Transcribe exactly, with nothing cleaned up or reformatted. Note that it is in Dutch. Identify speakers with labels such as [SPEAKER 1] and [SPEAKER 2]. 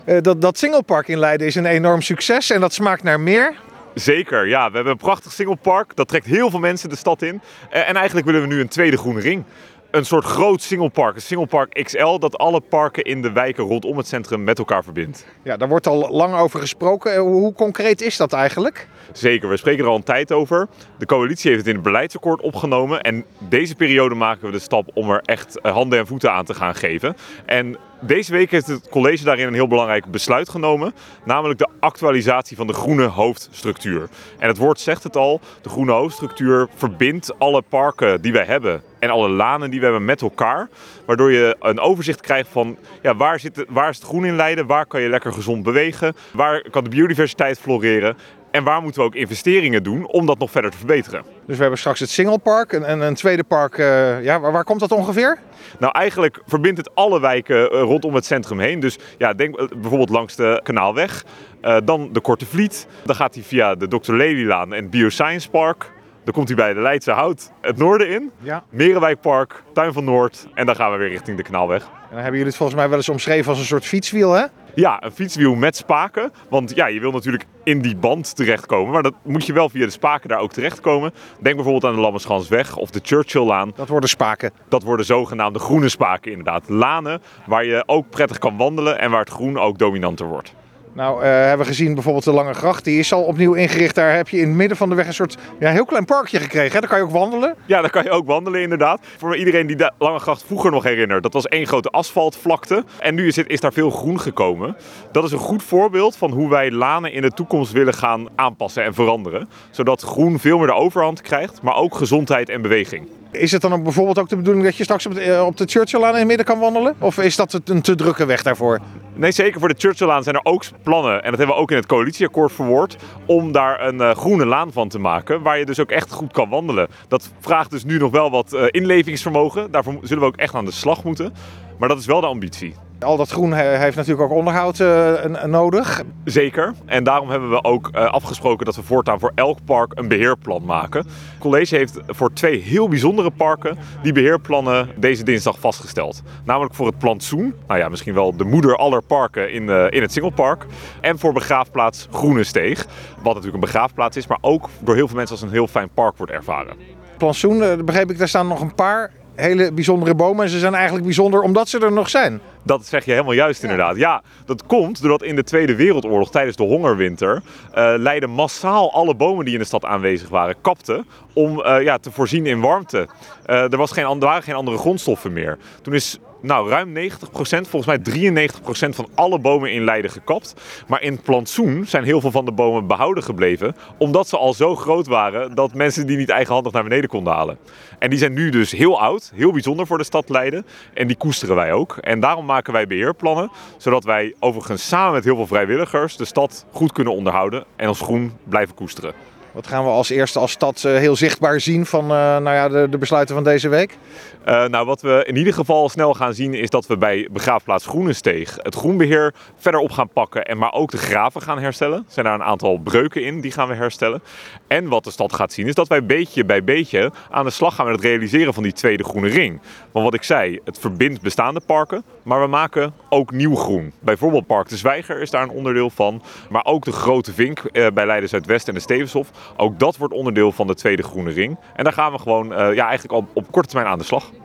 [SPEAKER 1] Uh, dat, dat Singlepark in Leiden is een enorm succes en dat smaakt naar meer.
[SPEAKER 2] Zeker, ja. We hebben een prachtig Singlepark. Dat trekt heel veel mensen de stad in. Uh, en eigenlijk willen we nu een tweede groene ring. Een soort groot Singlepark, een Singlepark X L, dat alle parken in de wijken rondom het centrum met elkaar verbindt.
[SPEAKER 1] Ja, daar wordt al lang over gesproken. Hoe concreet is dat eigenlijk?
[SPEAKER 2] Zeker, we spreken er al een tijd over. De coalitie heeft het in het beleidsakkoord opgenomen. En deze periode maken we de stap om er echt handen en voeten aan te gaan geven. En deze week heeft het college daarin een heel belangrijk besluit genomen. Namelijk de actualisatie van de groene hoofdstructuur. En het woord zegt het al, de groene hoofdstructuur verbindt alle parken die wij hebben. En alle lanen die we hebben met elkaar. Waardoor je een overzicht krijgt van ja, waar, zit, waar is het groen in Leiden? Waar kan je lekker gezond bewegen? Waar kan de biodiversiteit floreren? En waar moeten we ook investeringen doen om dat nog verder te verbeteren?
[SPEAKER 1] Dus we hebben straks het Singlepark en, en een tweede park. Uh, ja, waar, waar komt dat ongeveer?
[SPEAKER 2] Nou, eigenlijk verbindt het alle wijken uh, rondom het centrum heen. Dus ja, denk uh, bijvoorbeeld langs de Kanaalweg. Uh, dan de Korte Vliet. Dan gaat hij via de dokter Lelylaan en het Bioscience Park. Dan komt hij bij de Leidse Hout het noorden in.
[SPEAKER 1] Ja.
[SPEAKER 2] Merenwijkpark, Tuin van Noord. En dan gaan we weer richting de Kanaalweg.
[SPEAKER 1] En dan hebben jullie het volgens mij wel eens omschreven als een soort fietswiel, hè?
[SPEAKER 2] Ja, een fietswiel met spaken. Want ja, je wil natuurlijk in die band terechtkomen. Maar dat moet je wel via de spaken daar ook terechtkomen. Denk bijvoorbeeld aan de Lammenschansweg of de Churchilllaan.
[SPEAKER 1] Dat worden spaken.
[SPEAKER 2] Dat worden zogenaamde groene spaken inderdaad. Lanen waar je ook prettig kan wandelen en waar het groen ook dominanter wordt.
[SPEAKER 1] Nou, uh, hebben we gezien bijvoorbeeld de Lange Gracht. Die is al opnieuw ingericht. Daar heb je in het midden van de weg een soort ja, heel klein parkje gekregen. Hè? Daar kan je ook wandelen.
[SPEAKER 2] Ja, daar kan je ook wandelen inderdaad. Voor iedereen die de Lange Gracht vroeger nog herinnert. Dat was één grote asfaltvlakte. En nu is, het, is daar veel groen gekomen. Dat is een goed voorbeeld van hoe wij lanen in de toekomst willen gaan aanpassen en veranderen. Zodat groen veel meer de overhand krijgt. Maar ook gezondheid en beweging.
[SPEAKER 1] Is het dan ook bijvoorbeeld ook de bedoeling dat je straks op de, op de Churchilllaan in het midden kan wandelen? Of is dat een te drukke weg daarvoor?
[SPEAKER 2] Nee, zeker voor de Churchilllaan zijn er ook plannen. En dat hebben we ook in het coalitieakkoord verwoord. Om daar een uh, groene laan van te maken. Waar je dus ook echt goed kan wandelen. Dat vraagt dus nu nog wel wat uh, inlevingsvermogen. Daarvoor zullen we ook echt aan de slag moeten. Maar dat is wel de ambitie.
[SPEAKER 1] Al dat groen heeft natuurlijk ook onderhoud uh, nodig.
[SPEAKER 2] Zeker. En daarom hebben we ook uh, afgesproken dat we voortaan voor elk park een beheerplan maken. Het college heeft voor twee heel bijzondere parken die beheerplannen deze dinsdag vastgesteld. Namelijk voor het plantsoen, nou ja, misschien wel de moeder aller parken in, uh, in het Singlepark. En voor begraafplaats Groene Steeg. Wat natuurlijk een begraafplaats is, maar ook door heel veel mensen als een heel fijn park wordt ervaren.
[SPEAKER 1] Plantsoen, uh, begreep ik, daar staan nog een paar hele bijzondere bomen. En ze zijn eigenlijk bijzonder omdat ze er nog zijn.
[SPEAKER 2] Dat zeg je helemaal juist inderdaad. Ja, dat komt doordat in de Tweede Wereldoorlog tijdens de hongerwinter uh, Leiden massaal alle bomen die in de stad aanwezig waren kapten om uh, ja, te voorzien in warmte. Uh, er, was geen, er waren geen andere grondstoffen meer. Toen is nou, ruim negentig procent, volgens mij drieënnegentig procent van alle bomen in Leiden gekapt. Maar in het plantsoen zijn heel veel van de bomen behouden gebleven. Omdat ze al zo groot waren dat mensen die niet eigenhandig naar beneden konden halen. En die zijn nu dus heel oud, heel bijzonder voor de stad Leiden. En die koesteren wij ook. En daarom maken wij beheerplannen. Zodat wij overigens samen met heel veel vrijwilligers de stad goed kunnen onderhouden. En ons groen blijven koesteren.
[SPEAKER 1] Wat gaan we als eerste als stad uh, heel zichtbaar zien van uh, nou ja, de, de besluiten van deze week?
[SPEAKER 2] Uh, nou, wat we in ieder geval snel gaan zien is dat we bij begraafplaats Groenesteeg het groenbeheer verder op gaan pakken. En maar ook de graven gaan herstellen. Er zijn daar een aantal breuken in, die gaan we herstellen. En wat de stad gaat zien is dat wij beetje bij beetje aan de slag gaan met het realiseren van die tweede groene ring. Want wat ik zei, het verbindt bestaande parken, maar we maken ook nieuw groen. Bijvoorbeeld Park de Zwijger is daar een onderdeel van. Maar ook de Grote Vink uh, bij Leiden Zuidwest en de Stevenshof. Ook dat wordt onderdeel van de tweede groene ring. En daar gaan we gewoon uh, ja, eigenlijk al op korte termijn aan de slag.